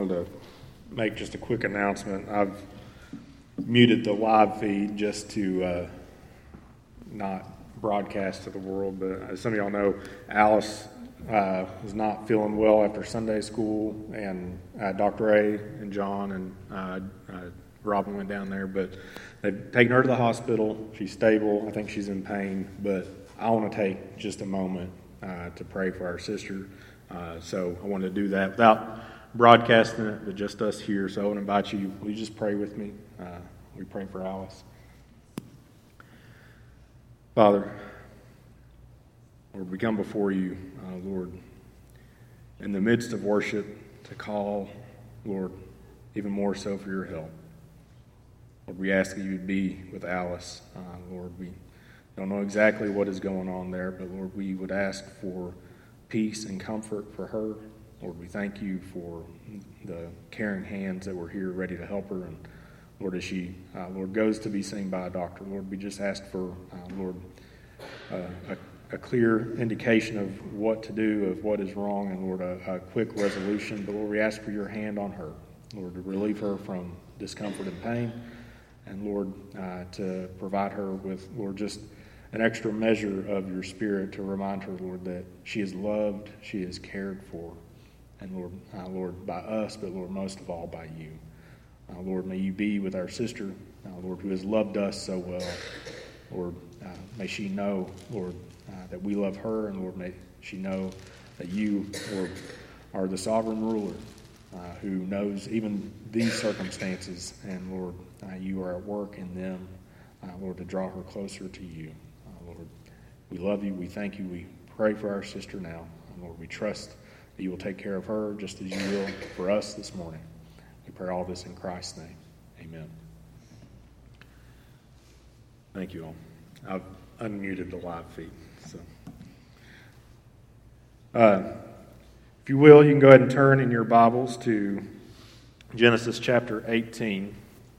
wanted to make just a quick announcement. I've muted the live feed just to not broadcast to the world, but as some of y'all know, Alice was not feeling well after Sunday school, and Dr. A and John and Robin went down there, but they've taken her to the hospital. She's stable. I think she's in pain, but I want to take just a moment to pray for our sister. So I wanted to do that without broadcasting it, but just us here. So I want to invite you, will you just pray with me? We pray for Alice. Father, Lord, we come before you, Lord, in the midst of worship to call, Lord, even more so for your help. Lord, we ask that you would be with Alice. Lord, we don't know exactly what is going on there, but Lord, we would ask for peace and comfort for her. Lord, we thank you for the caring hands that were here ready to help her. And Lord, as she, Lord, goes to be seen by a doctor, Lord, we just ask for, Lord, a clear indication of what to do, of what is wrong, and Lord, a quick resolution. But Lord, we ask for your hand on her, Lord, to relieve her from discomfort and pain, and Lord, to provide her with, Lord, just an extra measure of your Spirit to remind her, Lord, that she is loved, she is cared for, and Lord, Lord, by us, but Lord, most of all by you. Lord, may you be with our sister, Lord, who has loved us so well. Lord, may she know, Lord, that we love her, and Lord, may she know that you, Lord, are the sovereign ruler who knows even these circumstances, and Lord, you are at work in them, Lord, to draw her closer to you. Lord, we love you, we thank you, we pray for our sister now, and Lord, we trust that you will take care of her just as you will for us this morning. We pray all this in Christ's name. Amen. Thank you all. I've unmuted the live feed. So, if you will, you can go ahead and turn in your Bibles to Genesis chapter 18.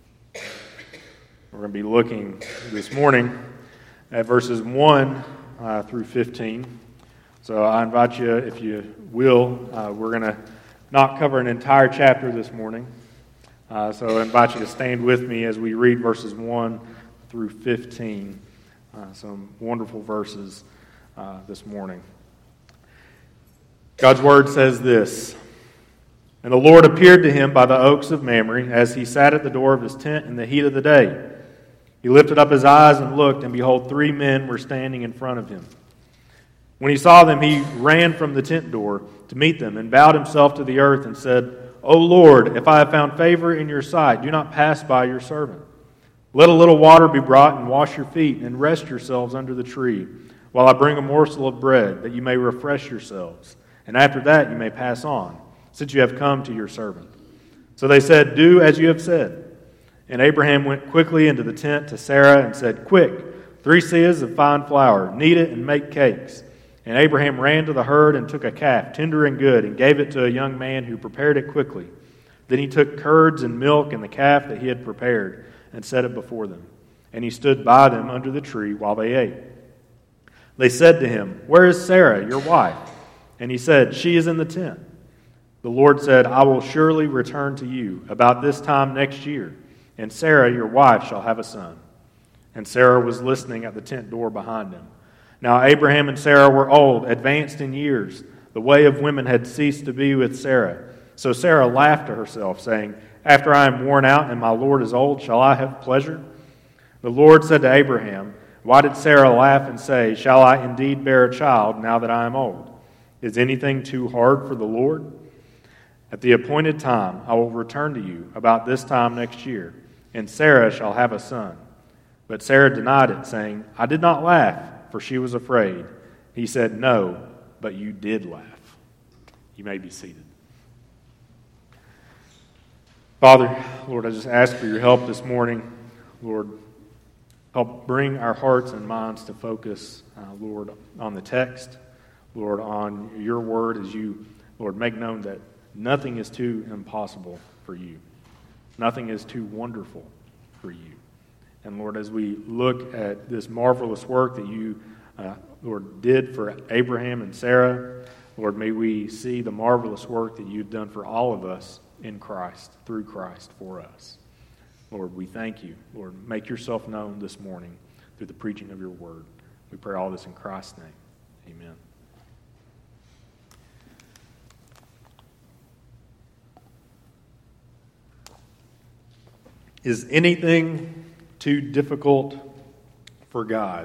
We're going to be looking this morning at verses 1 through 15. So I invite you, if you will, we're going to not cover an entire chapter this morning. So I invite you to stand with me as we read verses 1 through 15. Some wonderful verses this morning. God's word says this: "And the Lord appeared to him by the oaks of Mamre, as he sat at the door of his tent in the heat of the day. He lifted up his eyes and looked, and behold, 3 men were standing in front of him. When he saw them, he ran from the tent door to meet them, and bowed himself to the earth, and said, 'O Lord, if I have found favor in your sight, do not pass by your servant. Let a little water be brought, and wash your feet, and rest yourselves under the tree, while I bring a morsel of bread, that you may refresh yourselves. And after that you may pass on, since you have come to your servant.' So they said, 'Do as you have said.' And Abraham went quickly into the tent to Sarah and said, 'Quick, 3 seahs of fine flour, knead it and make cakes.' And Abraham ran to the herd and took a calf, tender and good, and gave it to a young man who prepared it quickly. Then he took curds and milk and the calf that he had prepared, and set it before them. And he stood by them under the tree while they ate. They said to him, 'Where is Sarah, your wife?' And he said, 'She is in the tent.' The Lord said, 'I will surely return to you about this time next year, and Sarah, your wife, shall have a son.' And Sarah was listening at the tent door behind him. Now Abraham and Sarah were old, advanced in years. The way of women had ceased to be with Sarah. So Sarah laughed to herself, saying, 'After I am worn out and my Lord is old, shall I have pleasure?' The Lord said to Abraham, 'Why did Sarah laugh and say, shall I indeed bear a child now that I am old? Is anything too hard for the Lord? At the appointed time I will return to you about this time next year, and Sarah shall have a son.' But Sarah denied it, saying, 'I did not laugh,' for she was afraid. He said, 'No, but you did laugh.'" You may be seated. Father, Lord, I just ask for your help this morning. Lord, help bring our hearts and minds to focus, Lord, on the text. Lord, on your word as you, Lord, make known that nothing is too impossible for you. Nothing is too wonderful for you. And Lord, as we look at this marvelous work that you, Lord, did for Abraham and Sarah, Lord, may we see the marvelous work that you've done for all of us in Christ, through Christ for us. Lord, we thank you. Lord, make yourself known this morning through the preaching of your word. We pray all this in Christ's name. Amen. Is anything too difficult for God?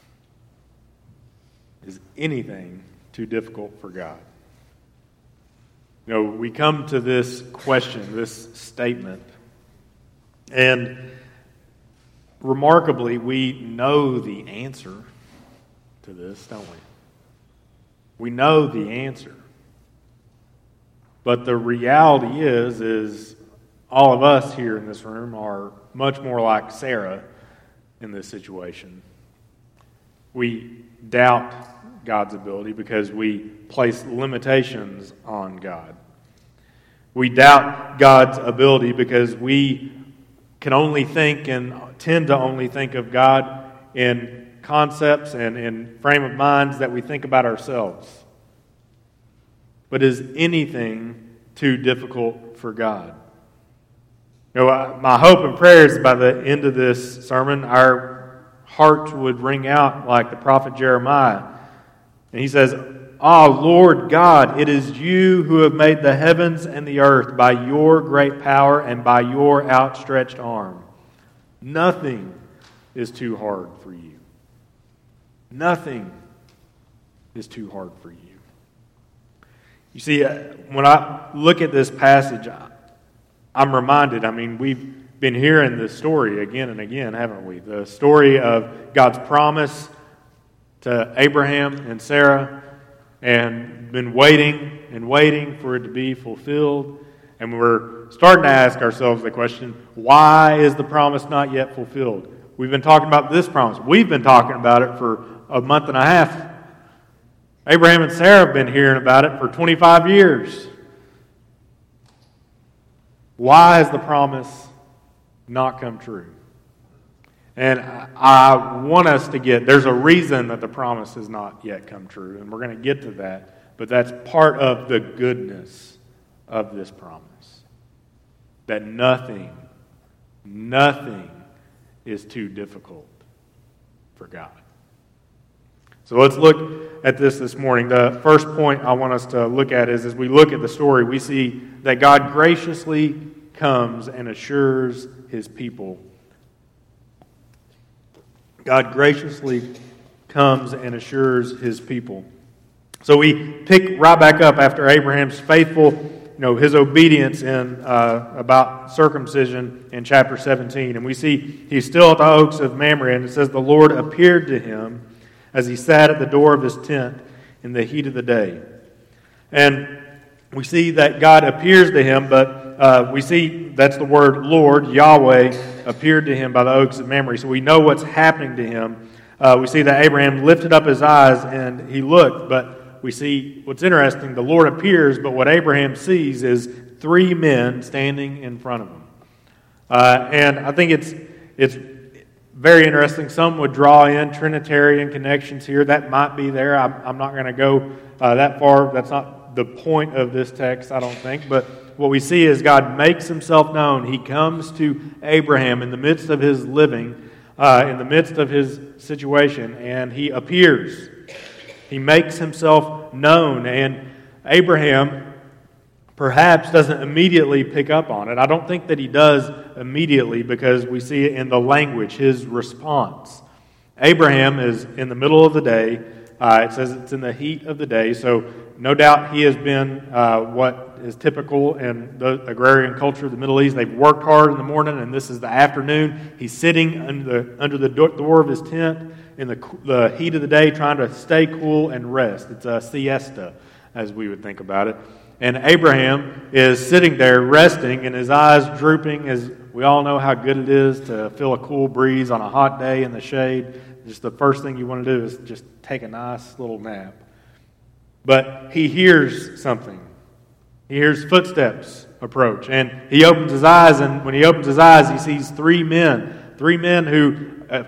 Is anything too difficult for God? You know, we come to this question, this statement, and remarkably, we know the answer to this, don't we? We know the answer. But the reality is all of us here in this room are much more like Sarah in this situation. We doubt God's ability because we place limitations on God. We doubt God's ability because we can only think and tend to only think of God in concepts and in frame of minds that we think about ourselves. But is anything too difficult for God? You know, my hope and prayer is by the end of this sermon, our hearts would ring out like the prophet Jeremiah. And he says, "Ah, Lord God, it is you who have made the heavens and the earth by your great power and by your outstretched arm. Nothing is too hard for you." Nothing is too hard for you. You see, when I look at this passage, I'm reminded, we've been hearing this story again and again, haven't we? The story of God's promise to Abraham and Sarah, and been waiting and waiting for it to be fulfilled. And we're starting to ask ourselves the question, why is the promise not yet fulfilled? We've been talking about this promise. We've been talking about it for a month and a half. Abraham and Sarah have been hearing about it for 25 years. Why has the promise not come true? And I want us to there's a reason that the promise has not yet come true, and we're going to get to that, but that's part of the goodness of this promise. That nothing is too difficult for God. So let's look at this morning. The first point I want us to look at is, as we look at the story, we see that God graciously comes and assures His people. God graciously comes and assures His people. So we pick right back up after Abraham's faithful, his obedience in about circumcision in chapter 17. And we see he's still at the oaks of Mamre, and it says, "The Lord appeared to him as he sat at the door of his tent in the heat of the day." And we see that God appears to him, but we see that's the word Lord, Yahweh, appeared to him by the oaks of Mamre. So we know what's happening to him. We see that Abraham lifted up his eyes and he looked, but we see what's interesting, the Lord appears, but what Abraham sees is 3 men standing in front of him. And I think it's very interesting. Some would draw in Trinitarian connections here. That might be there. I'm not going to go that far. That's not the point of this text, I don't think. But what we see is God makes Himself known. He comes to Abraham in the midst of his living, in the midst of his situation, and He appears. He makes Himself known, and Abraham perhaps doesn't immediately pick up on it. I don't think that he does immediately, because we see it in the language, his response. Abraham is in the middle of the day. It says it's in the heat of the day, so no doubt he has been what is typical in the agrarian culture of the Middle East. They've worked hard in the morning, and this is the afternoon. He's sitting under the door of his tent in the heat of the day, trying to stay cool and rest. It's a siesta, as we would think about it. And Abraham is sitting there resting, and his eyes drooping, as we all know how good it is to feel a cool breeze on a hot day in the shade. Just the first thing you want to do is just take a nice little nap. But he hears something. He hears footsteps approach, and he opens his eyes, and when he opens his eyes, he sees 3 men who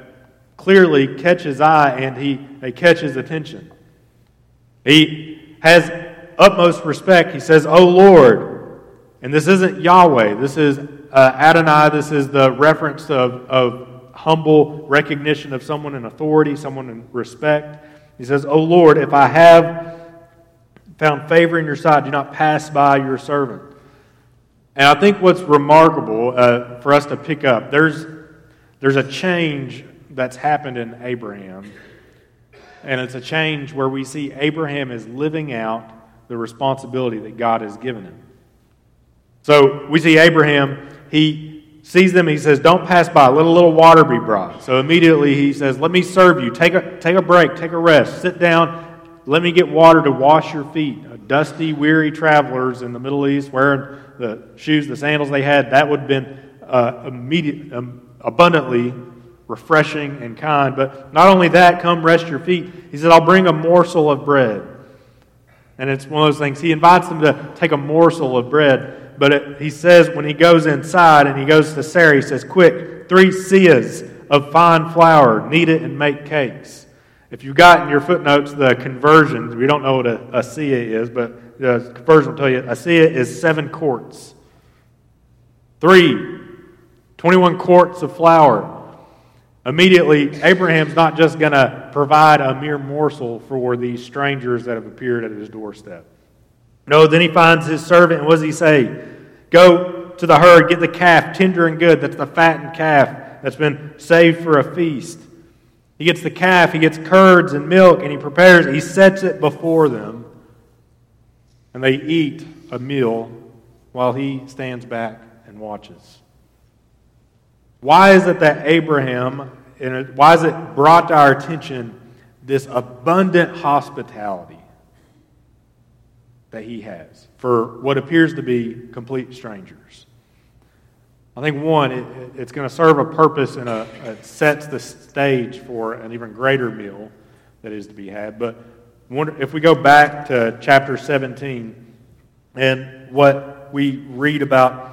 clearly catch his eye, and they catch his attention. He has utmost respect. He says, "Oh Lord." And this isn't Yahweh. This is Adonai. This is the reference of humble recognition of someone in authority, someone in respect. He says, O Lord, if I have found favor in your sight, do not pass by your servant. And I think what's remarkable for us to pick up, there's a change that's happened in Abraham. And it's a change where we see Abraham is living out the responsibility that God has given him. So we see Abraham, he sees them, he says, don't pass by, let a little water be brought. So immediately he says, let me serve you, take a break, take a rest, sit down, let me get water to wash your feet. Dusty, weary travelers in the Middle East wearing the shoes, the sandals they had, that would have been abundantly refreshing and kind. But not only that, come rest your feet. He said, I'll bring a morsel of bread. And it's one of those things. He invites them to take a morsel of bread. But he says when he goes inside and he goes to Sarah, he says, quick, 3 seahs of fine flour, knead it and make cakes. If you've got in your footnotes the conversions, we don't know what a seah is, but the conversion will tell you a seah is 7 quarts. 21 quarts of flour. Immediately, Abraham's not just going to provide a mere morsel for these strangers that have appeared at his doorstep. No, then he finds his servant, and what does he say? Go to the herd, get the calf, tender and good. That's the fattened calf that's been saved for a feast. He gets the calf, he gets curds and milk, and he sets it before them. And they eat a meal while he stands back and watches. Why is it that Abraham, why is it brought to our attention this abundant hospitality that he has for what appears to be complete strangers? I think one, it's going to serve a purpose and it sets the stage for an even greater meal that is to be had. But if we go back to chapter 17 and what we read about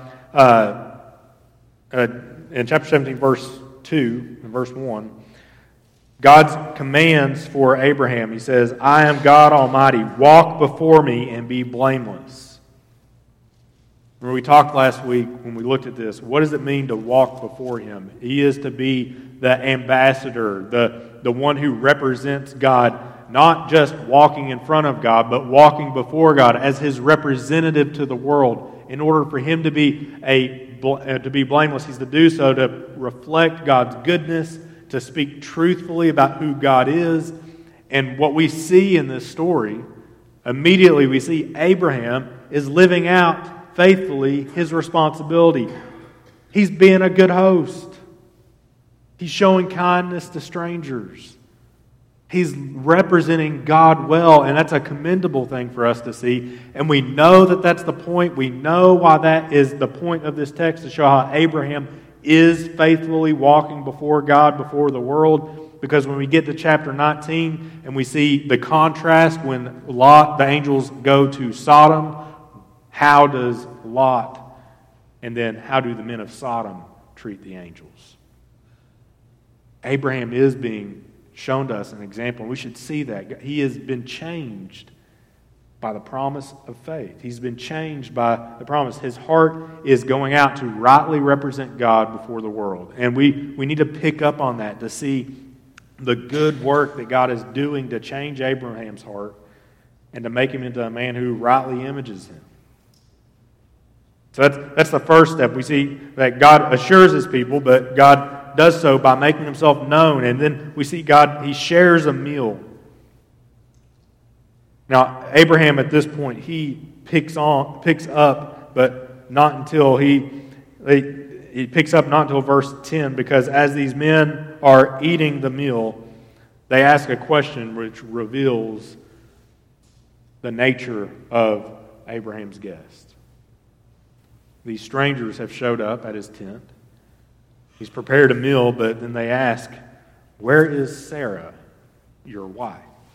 in chapter 17, verse 2 and verse 1, God's commands for Abraham. He says, I am God Almighty. Walk before me and be blameless. Remember we talked last week when we looked at this. What does it mean to walk before him? He is to be the ambassador, the one who represents God, not just walking in front of God, but walking before God as his representative to the world. In order for him to be blameless, he's to do so to reflect God's goodness, to speak truthfully about who God is. And what we see in this story, immediately we see Abraham is living out faithfully his responsibility. He's being a good host. He's showing kindness to strangers. He's representing God well, and that's a commendable thing for us to see. And we know that that's the point. We know why that is the point of this text, to show how Abraham is faithfully walking before God, before the world. Because when we get to chapter 19 and we see the contrast when Lot, the angels go to Sodom, how does Lot and then how do the men of Sodom treat the angels? Abraham is being shown to us an example. We should see that. He has been changed by the promise of faith. He's been changed by the promise. His heart is going out to rightly represent God before the world. And we need to pick up on that to see the good work that God is doing to change Abraham's heart and to make him into a man who rightly images him. So that's the first step. We see that God assures his people, but God does so by making himself known. And then we see God, he shares a meal. Now, Abraham at this point, he picks up, but not until he picks up not until verse 10, because as these men are eating the meal, they ask a question which reveals the nature of Abraham's guest. These strangers have showed up at his tent. He's prepared a meal, but then they ask, where is Sarah, your wife?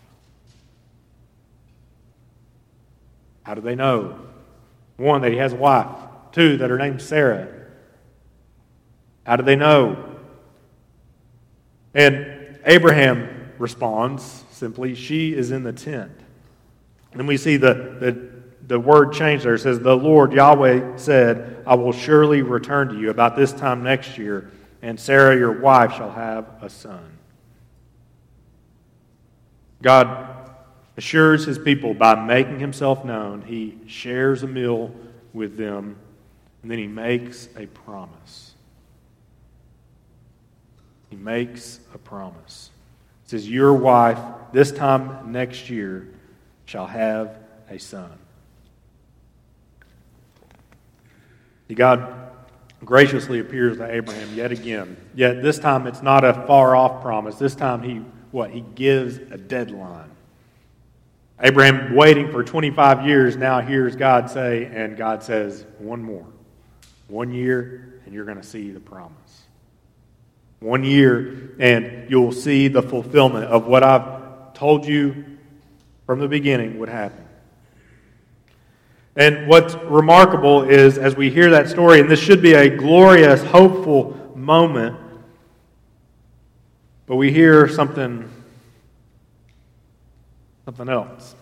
How do they know? 1, that he has a wife. 2, that her name's Sarah. How do they know? And Abraham responds simply, she is in the tent. And we see the the word changed there. It says, the Lord, Yahweh, said, I will surely return to you about this time next year, and Sarah, your wife, shall have a son. God assures his people by making himself known. He shares a meal with them, and then he makes a promise. He makes a promise. It says, your wife, this time next year, shall have a son. God graciously appears to Abraham yet again. Yet this time it's not a far-off promise. This time he gives a deadline. Abraham, waiting for 25 years, now hears God say, and God says, one more. 1 year, and you're going to see the promise. 1 year, and you'll see the fulfillment of what I've told you from the beginning would happen. And what's remarkable is, as we hear that story, and this should be a glorious, hopeful moment, but we hear something else.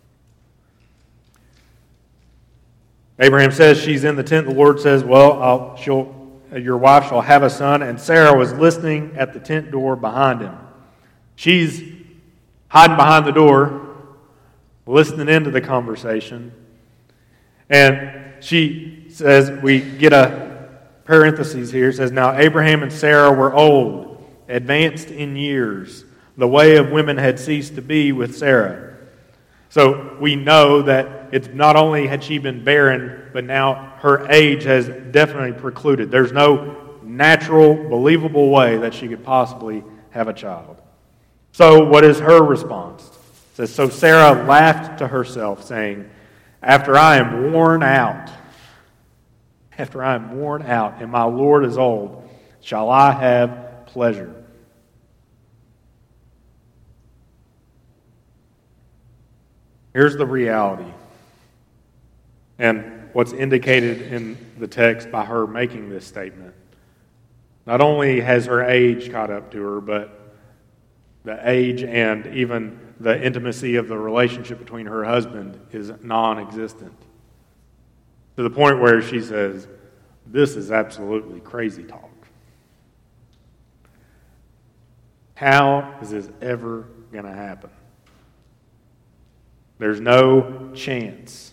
Abraham says she's in the tent. The Lord says, well, your wife shall have a son. And Sarah was listening at the tent door behind him. She's hiding behind the door, listening into the conversation. And she says, we get a parenthesis here, it says, now Abraham and Sarah were old, advanced in years. The way of women had ceased to be with Sarah. So we know that it's not only had she been barren, but now her age has definitely precluded. There's no natural, believable way that she could possibly have a child. So what is her response? It says, so Sarah laughed to herself, saying, after I am worn out, and my Lord is old, shall I have pleasure? Here's the reality, and what's indicated in the text by her making this statement. Not only has her age caught up to her, but the age and even the intimacy of the relationship between her husband is non-existent. To the point where she says, this is absolutely crazy talk. How is this ever going to happen? There's no chance.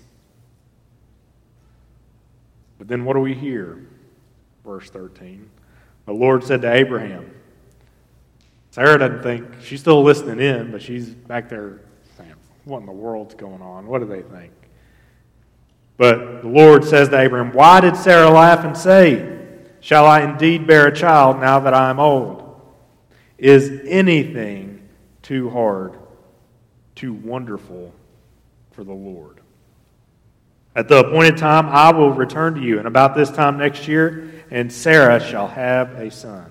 But then what do we hear? Verse 13. The Lord said to Abraham, Sarah doesn't think, she's still listening in, but she's back there saying, what in the world's going on? What do they think? But the Lord says to Abraham, why did Sarah laugh and say, shall I indeed bear a child now that I am old? Is anything too hard, too wonderful for the Lord? At the appointed time, I will return to you, and about this time next year, and Sarah shall have a son.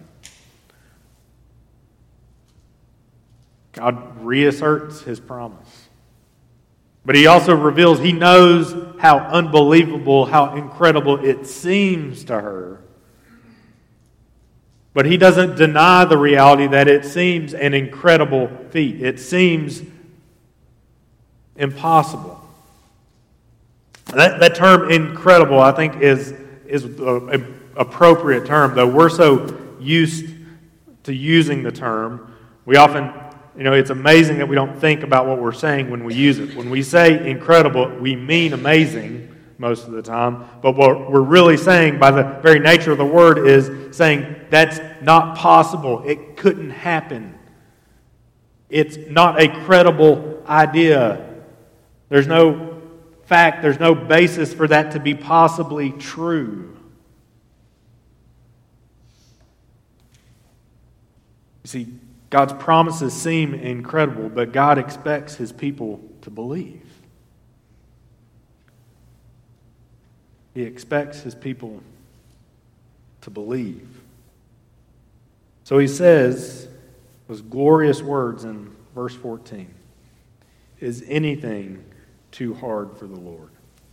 God reasserts his promise. But he also reveals he knows how unbelievable, how incredible it seems to her. But he doesn't deny the reality that it seems an incredible feat. It seems impossible. That term incredible, I think, is an appropriate term, though we're so used to using the term. We often, it's amazing that we don't think about what we're saying when we use it. When we say incredible, we mean amazing most of the time. But what we're really saying by the very nature of the word is saying that's not possible. It couldn't happen. It's not a credible idea. There's no fact, there's no basis for that to be possibly true. You see, God's promises seem incredible, but God expects his people to believe. He expects his people to believe. So he says, those glorious words in verse 14, is anything too hard for the Lord?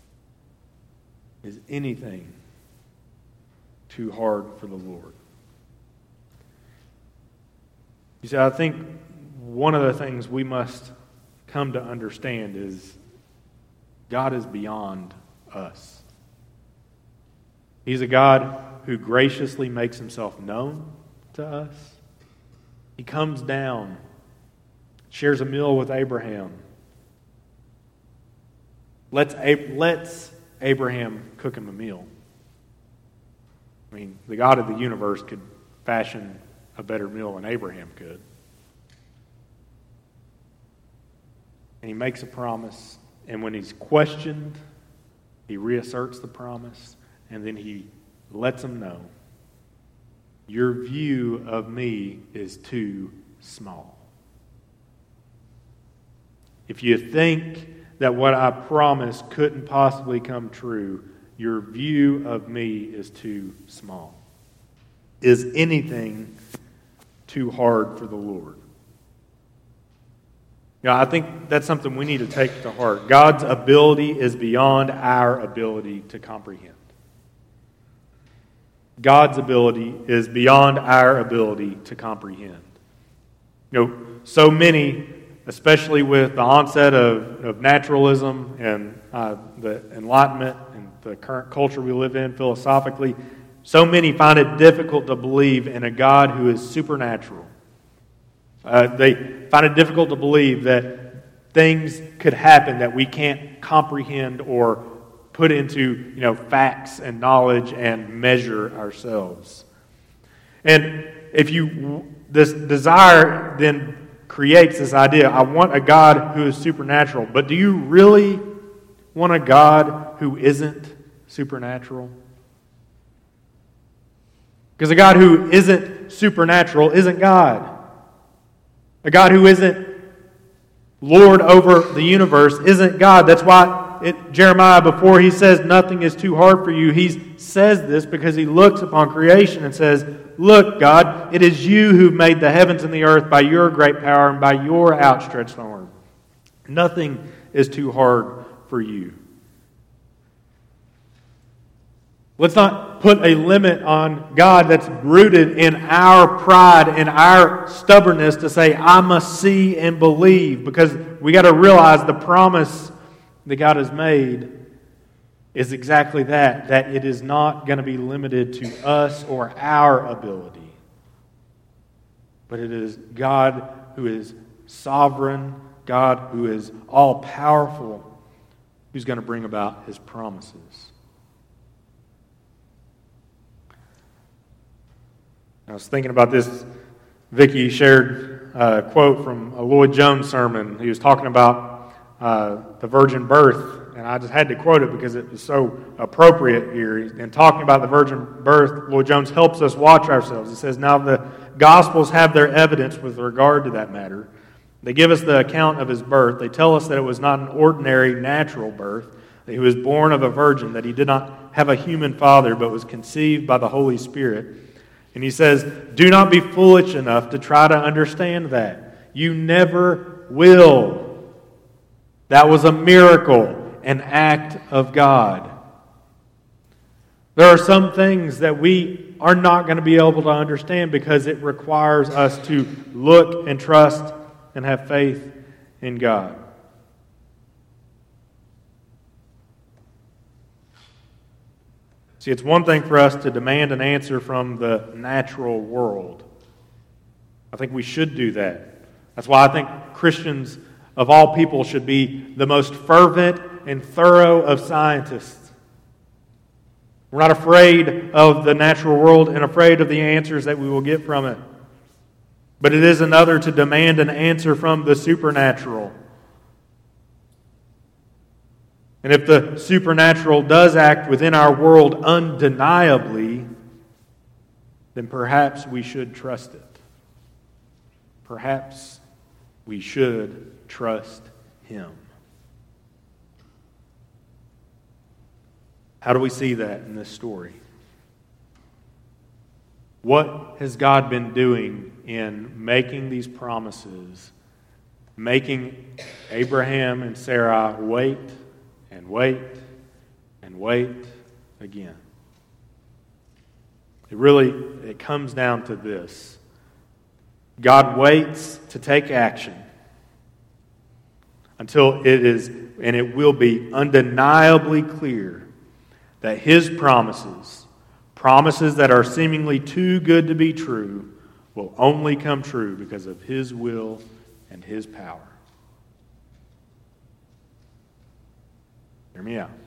Is anything too hard for the Lord? You see, I think one of the things we must come to understand is God is beyond us. He's a God who graciously makes himself known to us. He comes down, shares a meal with Abraham, lets Abraham cook him a meal. I mean, the God of the universe could fashion a better meal than Abraham could. And he makes a promise, and when he's questioned, he reasserts the promise, and then he lets him know, your view of me is too small. If you think that what I promised couldn't possibly come true, your view of me is too small. Is anything too hard for the Lord? I think that's something we need to take to heart. God's ability is beyond our ability to comprehend. God's ability is beyond our ability to comprehend. So many, especially with the onset of naturalism and the Enlightenment and the current culture we live in philosophically, so many find it difficult to believe in a God who is supernatural. They find it difficult to believe that things could happen that we can't comprehend or put into facts and knowledge and measure ourselves. And this desire then creates this idea, I want a God who is supernatural. But do you really want a God who isn't supernatural? Because a God who isn't supernatural isn't God. A God who isn't Lord over the universe isn't God. That's why Jeremiah, before he says nothing is too hard for you, he says this because he looks upon creation and says, look, God, it is you who've made the heavens and the earth by your great power and by your outstretched arm. Nothing is too hard for you. Let's not put a limit on God that's rooted in our pride and our stubbornness to say, I must see and believe, because we got to realize the promise that God has made is exactly that it is not going to be limited to us or our ability. But it is God who is sovereign, God who is all-powerful, who's going to bring about His promises. I was thinking about this. Vicki shared a quote from a Lloyd Jones sermon. He was talking about the virgin birth, and I just had to quote it because it was so appropriate here. In talking about the virgin birth, Lloyd Jones helps us watch ourselves. He says, now the Gospels have their evidence with regard to that matter. They give us the account of His birth. They tell us that it was not an ordinary natural birth, that He was born of a virgin, that He did not have a human father, but was conceived by the Holy Spirit. And he says, do not be foolish enough to try to understand that. You never will. That was a miracle, an act of God. There are some things that we are not going to be able to understand because it requires us to look and trust and have faith in God. See, it's one thing for us to demand an answer from the natural world. I think we should do that. That's why I think Christians of all people should be the most fervent and thorough of scientists. We're not afraid of the natural world and afraid of the answers that we will get from it. But it is another to demand an answer from the supernatural. And if the supernatural does act within our world undeniably, then perhaps we should trust it. Perhaps we should trust Him. How do we see that in this story? What has God been doing in making these promises, making Abraham and Sarah wait and wait and wait again? It comes down to this. God waits to take action until it is, and it will be undeniably clear that His promises that are seemingly too good to be true, will only come true because of His will and His power. Hear me out.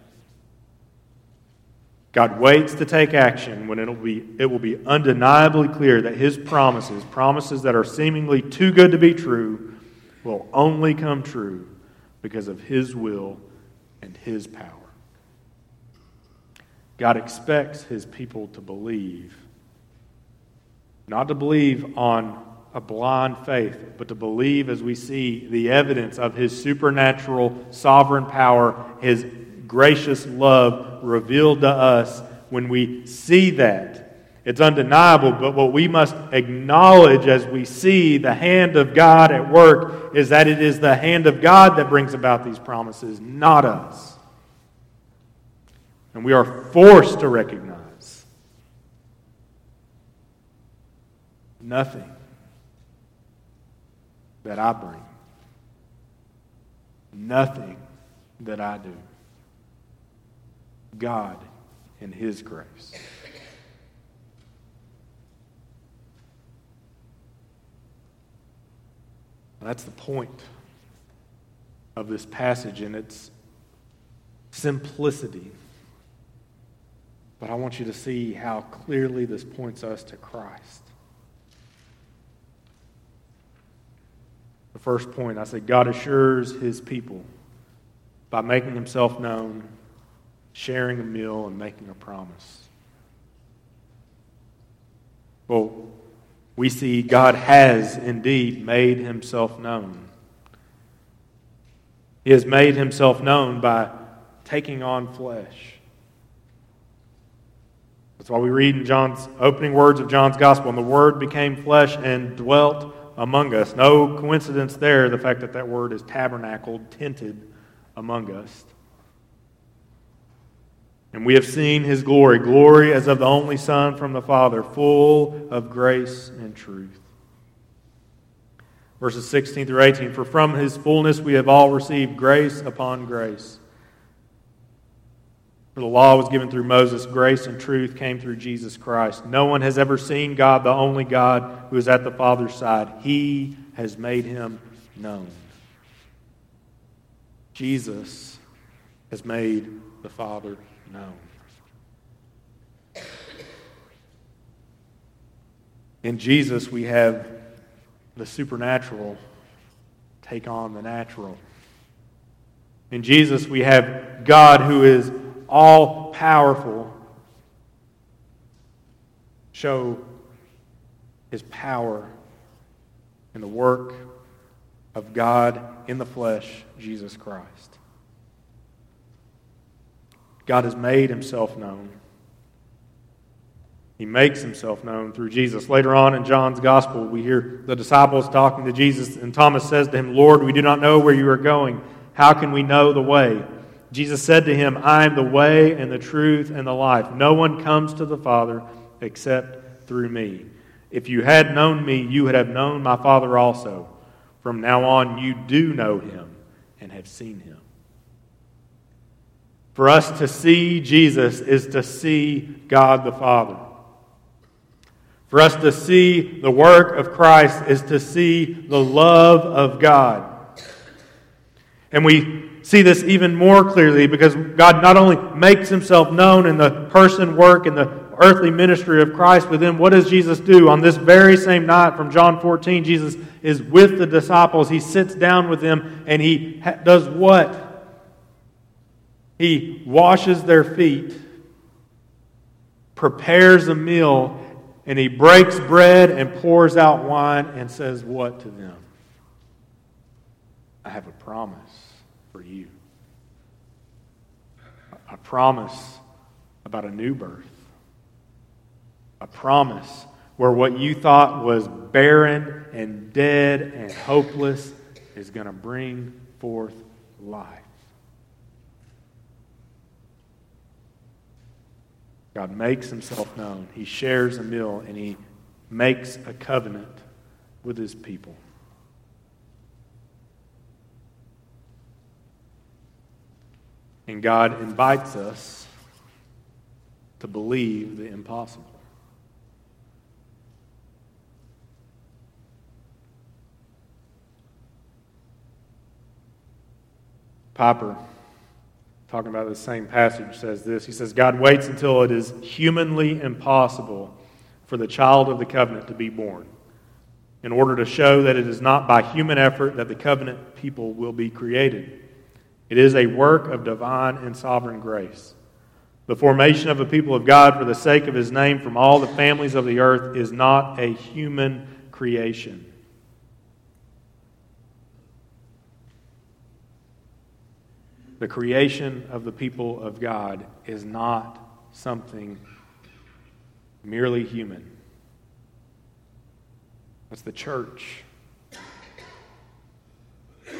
God waits to take action when it will be undeniably clear that His promises that are seemingly too good to be true, will only come true because of His will and His power. God expects His people to believe, not to believe on a blind faith, but to believe as we see the evidence of His supernatural sovereign power, His gracious love revealed to us. When we see that, it's undeniable, but what we must acknowledge as we see the hand of God at work is that it is the hand of God that brings about these promises, not us. And we are forced to recognize nothing that I bring, nothing that I do. God in His grace. And that's the point of this passage in its simplicity. But I want you to see how clearly this points us to Christ. The first point, I said, God assures His people by making Himself known, sharing a meal, and making a promise. Well, we see God has indeed made Himself known. He has made Himself known by taking on flesh. That's why we read in John's opening words of John's Gospel, and the Word became flesh and dwelt among us. No coincidence there, the fact that that word is tabernacled, tented among us. And we have seen His glory, glory as of the only Son from the Father, full of grace and truth. Verses 16 through 18, for from His fullness we have all received grace upon grace. For the law was given through Moses, grace and truth came through Jesus Christ. No one has ever seen God, the only God who is at the Father's side. He has made Him known. Jesus has made the Father known. In Jesus, we have the supernatural take on the natural. In Jesus, we have God who is all-powerful show His power in the work of God in the flesh, Jesus Christ. God has made Himself known. He makes Himself known through Jesus. Later on in John's Gospel, we hear the disciples talking to Jesus, and Thomas says to Him, Lord, we do not know where You are going. How can we know the way? Jesus said to him, I am the way and the truth and the life. No one comes to the Father except through me. If you had known me, you would have known my Father also. From now on, you do know Him and have seen Him. For us to see Jesus is to see God the Father. For us to see the work of Christ is to see the love of God. And we see this even more clearly because God not only makes Himself known in the person, work, and the earthly ministry of Christ, but then what does Jesus do? On this very same night from John 14, Jesus is with the disciples. He sits down with them and He does what? He washes their feet, prepares a meal, and He breaks bread and pours out wine and says what to them? I have a promise for you. A promise about a new birth. A promise where what you thought was barren and dead and hopeless is going to bring forth life. God makes Himself known. He shares a meal and He makes a covenant with His people. And God invites us to believe the impossible. Piper, talking about the same passage, says this. He says, God waits until it is humanly impossible for the child of the covenant to be born, in order to show that it is not by human effort that the covenant people will be created. It is a work of divine and sovereign grace. The formation of a people of God for the sake of His name from all the families of the earth is not a human creation. The creation of the people of God is not something merely human. That's the church. That's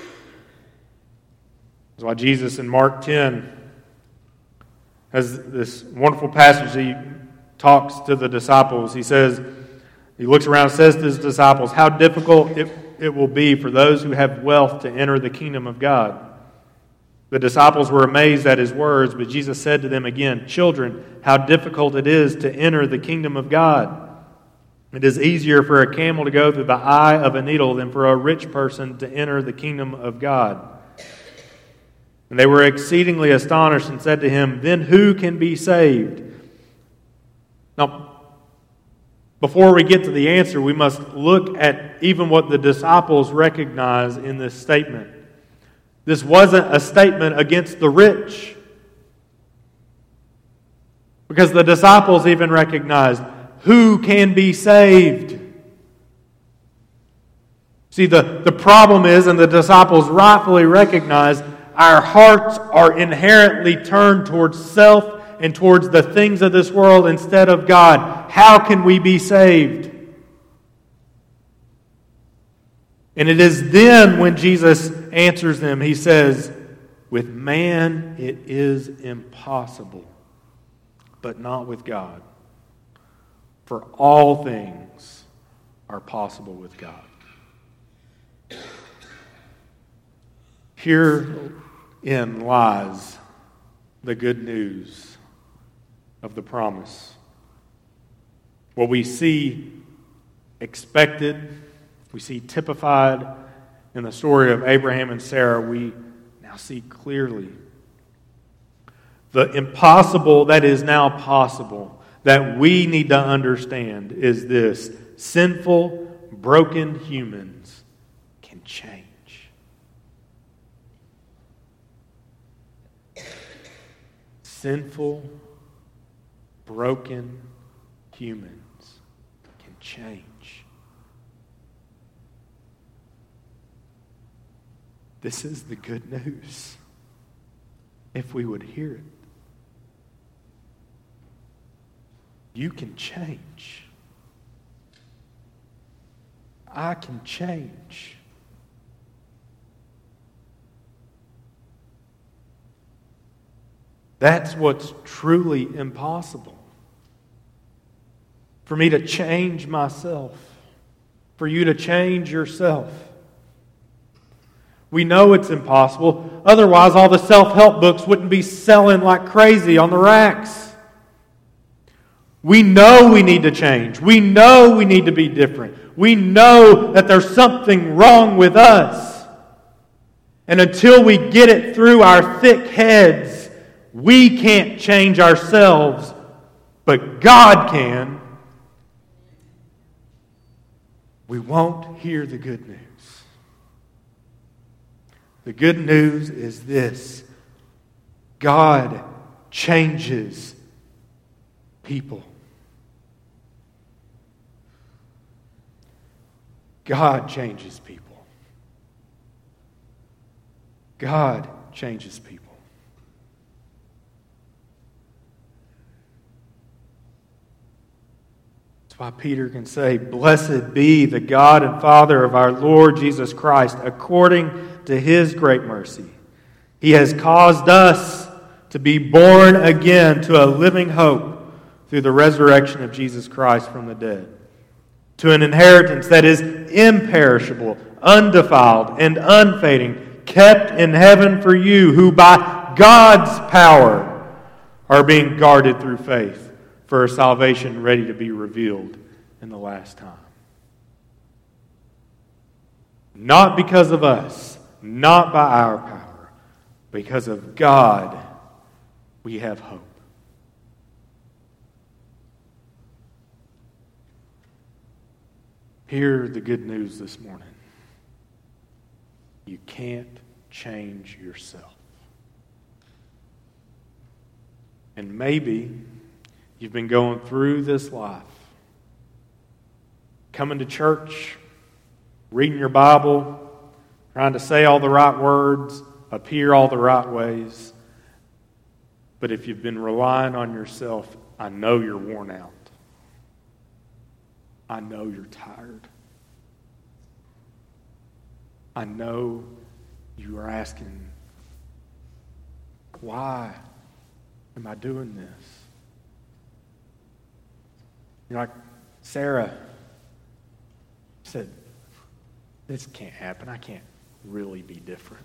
why Jesus in Mark 10 has this wonderful passage. He talks to the disciples. He says, he looks around and says to his disciples, how difficult it will be for those who have wealth to enter the kingdom of God. The disciples were amazed at his words, but Jesus said to them again, children, how difficult it is to enter the kingdom of God. It is easier for a camel to go through the eye of a needle than for a rich person to enter the kingdom of God. And they were exceedingly astonished and said to him, then who can be saved? Now, before we get to the answer, we must look at even what the disciples recognize in this statement. This wasn't a statement against the rich, because the disciples even recognized, who can be saved? See, the problem is, and the disciples rightfully recognize, our hearts are inherently turned towards self and towards the things of this world instead of God. How can we be saved? And it is then when Jesus answers them, He says, with man it is impossible, but not with God. For all things are possible with God. Herein lies the good news of the promise. What we see expected, we see typified in the story of Abraham and Sarah, we now see clearly. The impossible that is now possible, that we need to understand, is this: sinful, broken humans can change. Sinful, broken humans can change. This is the good news, if we would hear it. You can change. I can change. That's what's truly impossible. For me to change myself. For you to change yourself. We know it's impossible. Otherwise, all the self-help books wouldn't be selling like crazy on the racks. We know we need to change. We know we need to be different. We know that there's something wrong with us. And until we get it through our thick heads, we can't change ourselves, but God can. We won't hear the good news. The good news is this: God changes people. God changes people. God changes people. That's why Peter can say, "Blessed be the God and Father of our Lord Jesus Christ, according to His great mercy. He has caused us to be born again to a living hope through the resurrection of Jesus Christ from the dead, to an inheritance that is imperishable, undefiled, and unfading, kept in heaven for you, who by God's power are being guarded through faith for a salvation ready to be revealed in the last time. Not because of us, not by our power, because of God, we have hope. Hear the good news this morning. You can't change yourself. And maybe you've been going through this life, coming to church, reading your Bible, trying to say all the right words, appear all the right ways. But if you've been relying on yourself, I know you're worn out. I know you're tired. I know you are asking, why am I doing this? You're like, Sarah said, this can't happen. I can't really be different.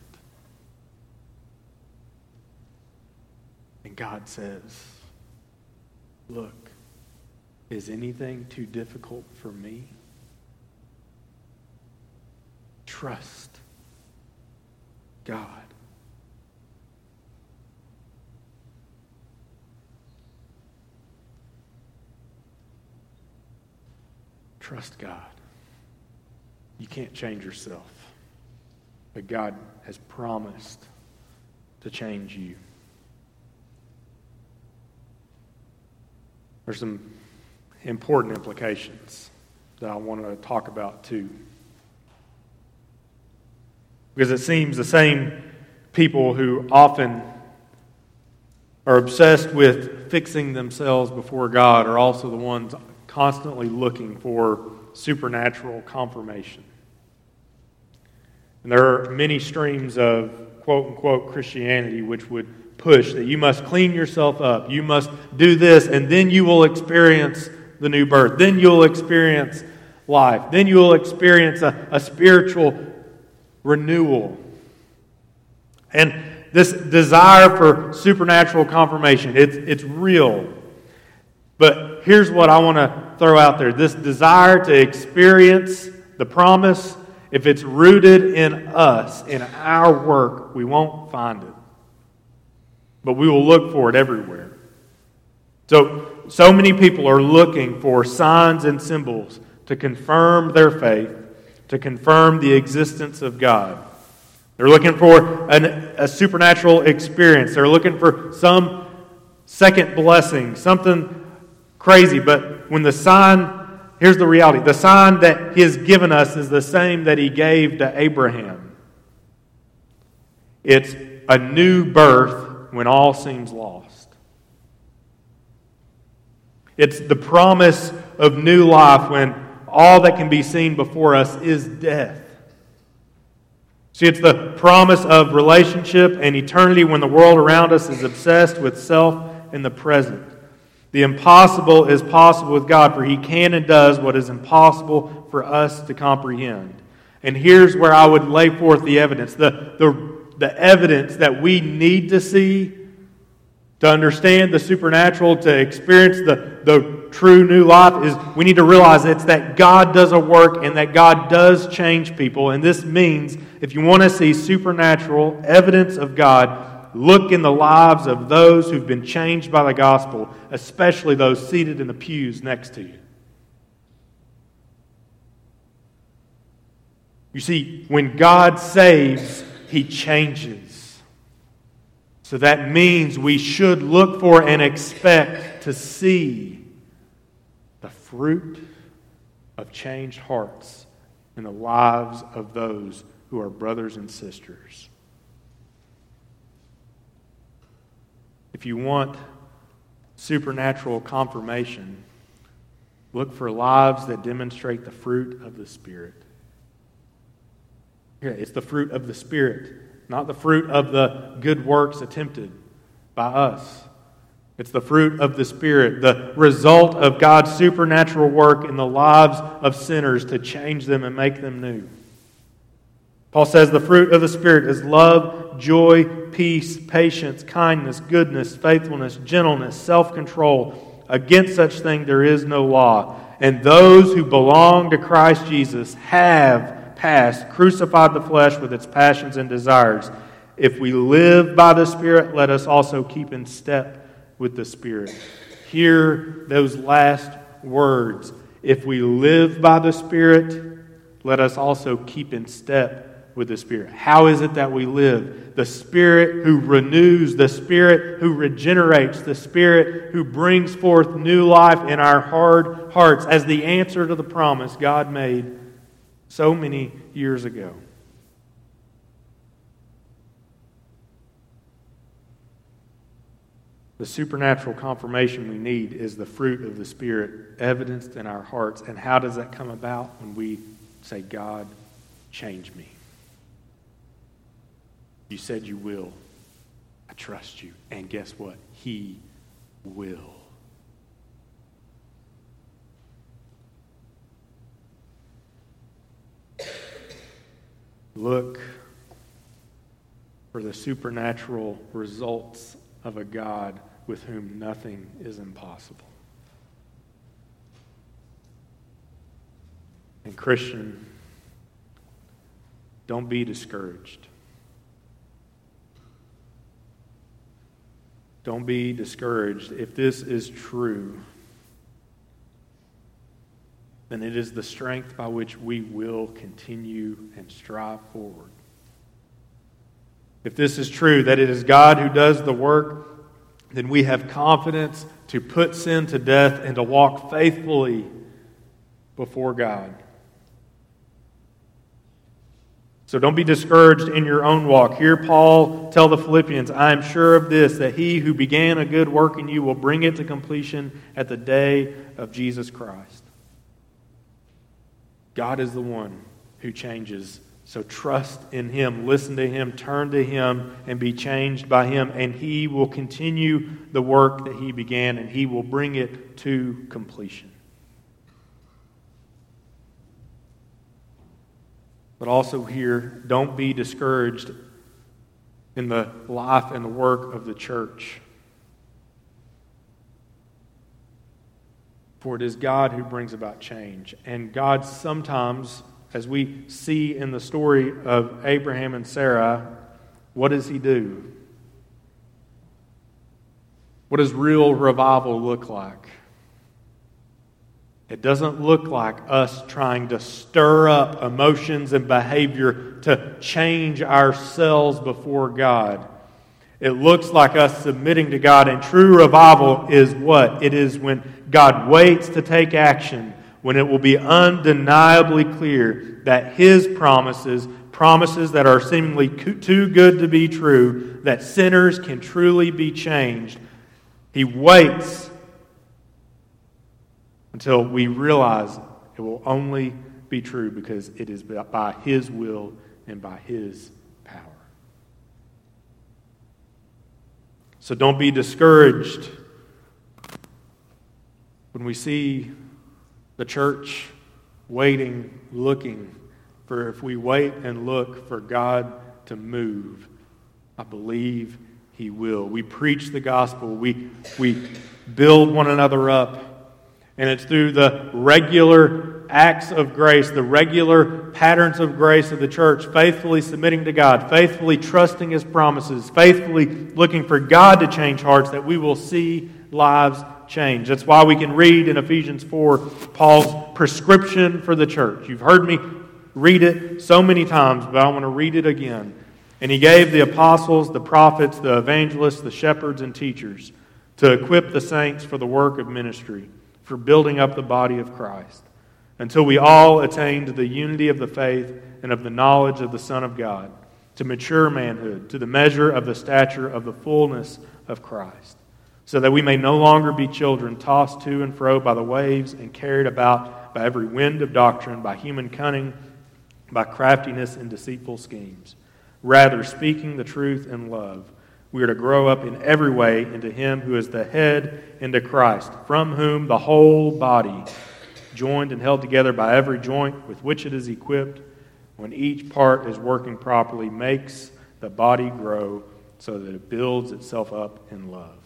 And God says, look, is anything too difficult for me? Trust God. Trust God. You can't change yourself, but God has promised to change you. There's some important implications that I want to talk about too. Because it seems the same people who often are obsessed with fixing themselves before God are also the ones constantly looking for supernatural confirmation. And there are many streams of quote-unquote Christianity which would push that you must clean yourself up, you must do this, and then you will experience the new birth. Then you'll experience life. Then you'll experience a spiritual renewal. And this desire for supernatural confirmation, it's real. But here's what I want to throw out there. This desire to experience the promise, if it's rooted in us, in our work, we won't find it. But we will look for it everywhere. So many people are looking for signs and symbols to confirm their faith, to confirm the existence of God. They're looking for a supernatural experience. They're looking for some second blessing, something crazy. But when the sign, here's the reality, the sign that He has given us is the same that He gave to Abraham. It's a new birth when all seems lost. It's the promise of new life when all that can be seen before us is death. See, it's the promise of relationship and eternity when the world around us is obsessed with self and the present. The impossible is possible with God, for He can and does what is impossible for us to comprehend. And here's where I would lay forth the evidence. The evidence that we need to see to understand the supernatural, to experience the true new life, is we need to realize it's that God does a work and that God does change people. And this means if you want to see supernatural evidence of God, look in the lives of those who've been changed by the gospel, especially those seated in the pews next to you. You see, when God saves, He changes. So that means we should look for and expect to see the fruit of changed hearts in the lives of those who are brothers and sisters. If you want supernatural confirmation, look for lives that demonstrate the fruit of the Spirit. Yeah, it's the fruit of the Spirit, not the fruit of the good works attempted by us. It's the fruit of the Spirit, the result of God's supernatural work in the lives of sinners to change them and make them new. Paul says the fruit of the Spirit is love, joy, peace, patience, kindness, goodness, faithfulness, gentleness, self-control. Against such thing there is no law. And those who belong to Christ Jesus have passed, crucified the flesh with its passions and desires. If we live by the Spirit, let us also keep in step with the Spirit. Hear those last words. If we live by the Spirit, let us also keep in step with the Spirit. How is it that we live? The Spirit who renews, the Spirit who regenerates, the Spirit who brings forth new life in our hard hearts as the answer to the promise God made so many years ago. The supernatural confirmation we need is the fruit of the Spirit evidenced in our hearts. And how does that come about? When we say, God, change me. You said you will. I trust you. And guess what? He will. Look for the supernatural results of a God with whom nothing is impossible. And Christian, don't be discouraged. Don't be discouraged. If this is true, then it is the strength by which we will continue and strive forward. If this is true, that it is God who does the work, then we have confidence to put sin to death and to walk faithfully before God. So don't be discouraged in your own walk. Hear Paul tell the Philippians, I am sure of this, that he who began a good work in you will bring it to completion at the day of Jesus Christ. God is the one who changes. So trust in Him, listen to Him, turn to Him, and be changed by Him. And He will continue the work that He began, and He will bring it to completion. But also here, don't be discouraged in the life and the work of the church. For it is God who brings about change. And God sometimes, as we see in the story of Abraham and Sarah, what does He do? What does real revival look like? It doesn't look like us trying to stir up emotions and behavior to change ourselves before God. It looks like us submitting to God. And true revival is what? It is when God waits to take action, when it will be undeniably clear that His promises that are seemingly too good to be true, that sinners can truly be changed. He waits until we realize it will only be true because it is by His will and by His power. So don't be discouraged when we see the church waiting, looking for, if we wait and look for God to move, I believe He will. We preach the gospel. We build one another up. And it's through the regular acts of grace, the regular patterns of grace of the church, faithfully submitting to God, faithfully trusting His promises, faithfully looking for God to change hearts, that we will see lives change. That's why we can read in Ephesians 4 Paul's prescription for the church. You've heard me read it so many times, but I want to read it again. And He gave the apostles, the prophets, the evangelists, the shepherds, and teachers to equip the saints for the work of ministry, for building up the body of Christ, until we all attain to the unity of the faith and of the knowledge of the Son of God, to mature manhood, to the measure of the stature of the fullness of Christ, so that we may no longer be children tossed to and fro by the waves and carried about by every wind of doctrine, by human cunning, by craftiness and deceitful schemes. Rather, speaking the truth in love, we are to grow up in every way into Him who is the head, into Christ, from whom the whole body, joined and held together by every joint with which it is equipped, when each part is working properly, makes the body grow so that it builds itself up in love.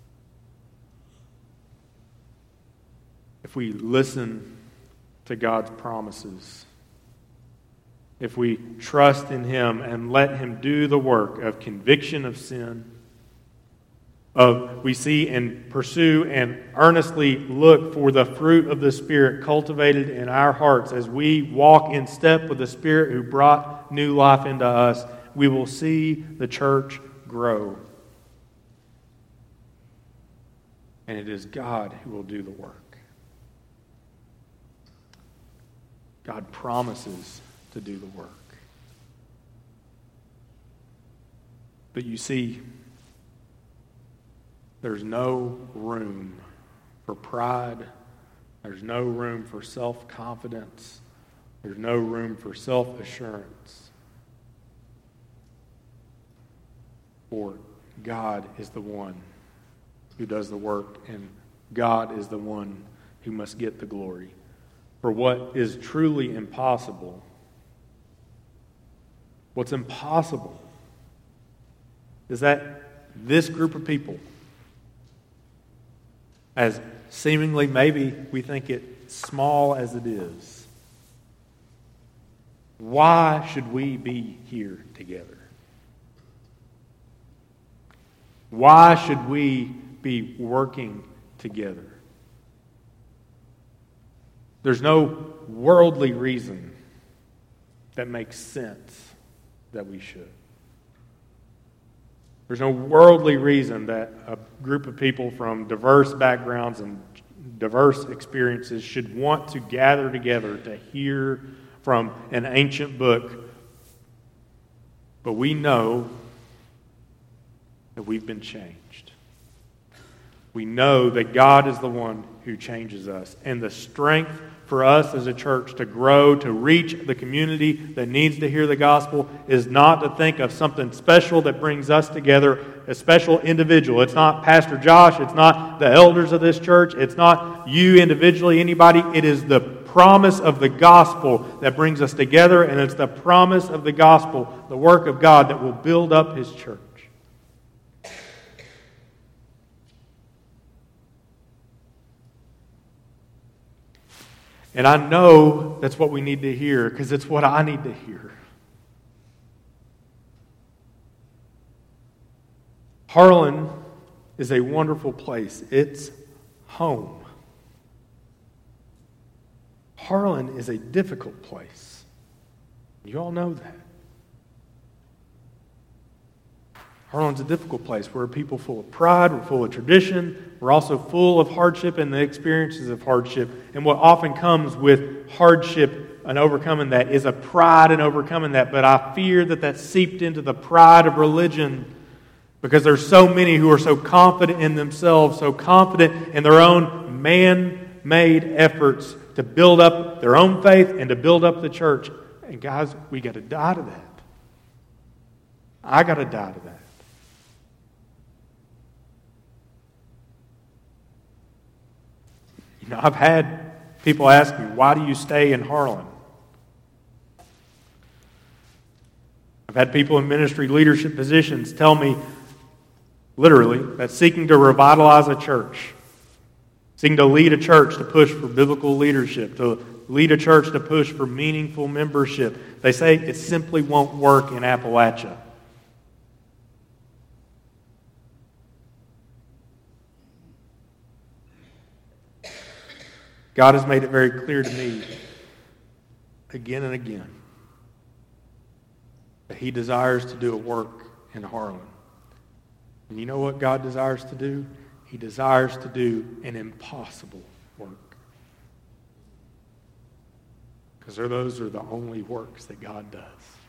If we listen to God's promises, if we trust in Him and let Him do the work of conviction of sin, we see and pursue and earnestly look for the fruit of the Spirit cultivated in our hearts as we walk in step with the Spirit who brought new life into us, we will see the church grow. And it is God who will do the work. God promises to do the work. But you see, there's no room for pride. There's no room for self-confidence. There's no room for self-assurance. For God is the one who does the work, and God is the one who must get the glory. For what is truly impossible, what's impossible is that this group of people, as seemingly maybe we think it small as it is, why should we be here together? Why should we be working together? There's no worldly reason that makes sense that we should. There's no worldly reason that a group of people from diverse backgrounds and diverse experiences should want to gather together to hear from an ancient book. But we know that we've been changed. We know that God is the one who changes us. And the strength for us as a church to grow, to reach the community that needs to hear the gospel, is not to think of something special that brings us together, a special individual. It's not Pastor Josh. It's not the elders of this church. It's not you individually, anybody. It is the promise of the gospel that brings us together, and it's the promise of the gospel, the work of God, that will build up His church. And I know that's what we need to hear, because it's what I need to hear. Harlan is a wonderful place. It's home. Harlan is a difficult place. You all know that. Harlan's a difficult place. We're a people full of pride. We're full of tradition. We're also full of hardship and the experiences of hardship. And what often comes with hardship and overcoming that is a pride in overcoming that. But I fear that that's seeped into the pride of religion, because there's so many who are so confident in themselves, so confident in their own man-made efforts to build up their own faith and to build up the church. And guys, we got to die to that. I got to die to that. You know, I've had people ask me, why do you stay in Harlan? I've had people in ministry leadership positions tell me, literally, that seeking to revitalize a church, seeking to lead a church to push for biblical leadership, to lead a church to push for meaningful membership, they say it simply won't work in Appalachia. God has made it very clear to me again and again that He desires to do a work in Harlan. And you know what God desires to do? He desires to do an impossible work. Because those are the only works that God does.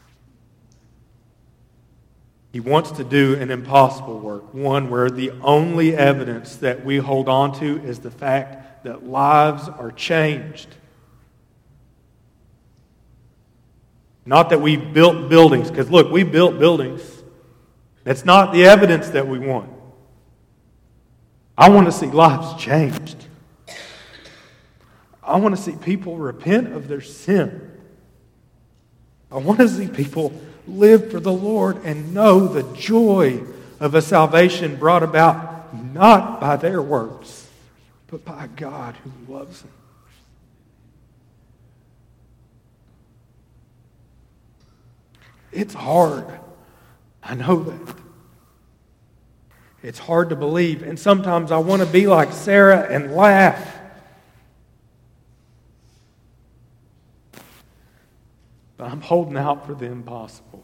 He wants to do an impossible work, one where the only evidence that we hold on to is the fact that lives are changed. Not that we built buildings, because look, we built buildings. That's not the evidence that we want. I want to see lives changed. I want to see people repent of their sin. I I want to see people live for the Lord and know the joy of a salvation brought about not by their works, but by God who loves them. It's hard. I know that. It's hard to believe. And sometimes I want to be like Sarah and laugh. But I'm holding out for the impossible.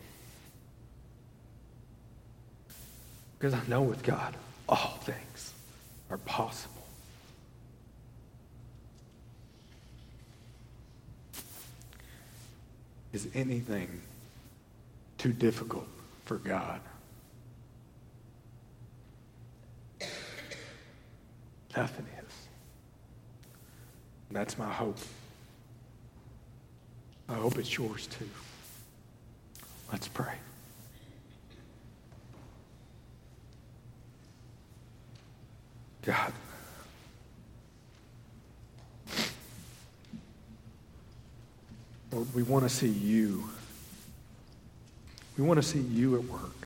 Because I know with God, all things are possible. Is anything too difficult for God? Nothing is. That's my hope. I hope it's yours too. Let's pray. God, Lord, we want to see you. We want to see you at work.